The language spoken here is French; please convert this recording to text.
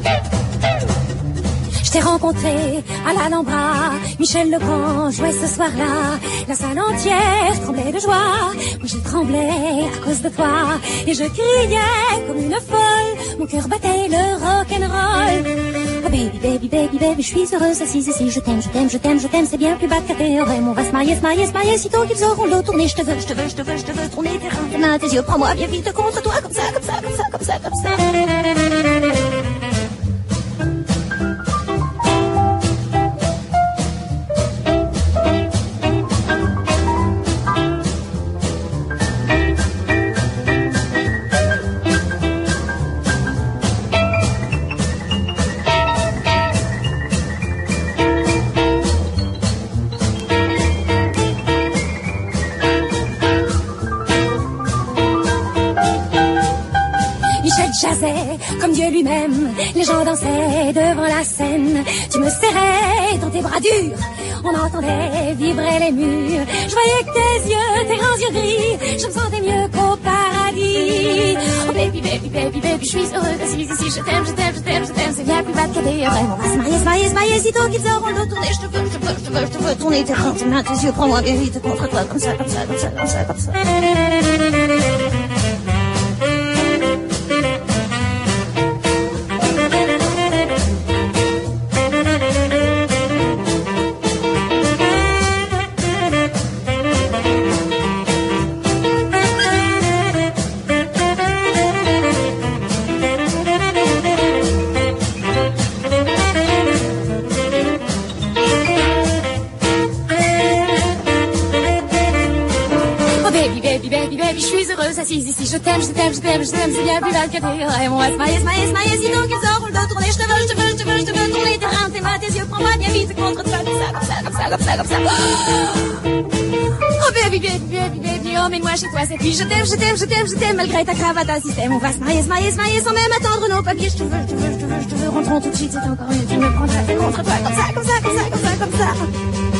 Je t'ai rencontré à l'Alhambra, Michel Legrand jouait ce soir-là. La salle entière tremblait de joie, moi je tremblais à cause de toi. Et je criais comme une folle, mon cœur battait le rock'n'roll. Oh baby, baby, baby, baby, je suis heureuse assise ici. Je t'aime, je t'aime, je t'aime, je t'aime, c'est bien plus bas que tes théorèmes. On va se marier, se marier, se marier, sitôt qu'ils auront le dos tourné. Je te veux, je te veux, je te veux, je te veux tourner tes reins, tes mains, tes yeux. Prends-moi bien vite contre toi, comme ça, comme ça, comme ça, comme ça, comme ça. Comme Dieu lui-même, les gens dansaient devant la scène. Tu me serrais dans tes bras durs, on entendait vibrer les murs. Je voyais que tes yeux, tes grands yeux gris, je me sentais mieux qu'au paradis. Oh baby, baby, baby, baby, je suis heureuse assise ici. Je t'aime, je t'aime, je t'aime, je t'aime, c'est bien plus bas que tes rêves. On va se marier, se marier, se marier, sitôt qu'ils auront le dos tourné. Je te veux, je te veux, je te veux, je te veux tourner tes reins, tes mains, tes yeux. Prends-moi bien vite contre toi, comme ça, comme ça, comme ça, comme ça, comme ça. Assise ici, je t'aime, je t'aime, je t'aime, je t'aime, c'est bien plus bas que tes rêves. On va se marier, se marier, se marier, sitôt qu'ils auront le dos tourné. Je te veux, je te veux, je te veux, je te veux tourner tes reins, tes mains, tes yeux. Prends-moi bien vite contre toi, comme ça, comme ça, comme ça, comme ça, comme ça. Oh baby, baby, baby, baby, emmène-moi chez toi cette nuit. Je t'aime, je t'aime, je t'aime, je t'aime, malgré ta cravate à système. On va se marier, se marier, se marier, sans même attendre nos papiers. Je te veux, je te veux, je te veux, je te veux. Rentrons tout de suite, c'est encore mieux. Tu me prendras contre toi, comme ça, comme ça, comme ça, comme ça, comme ça.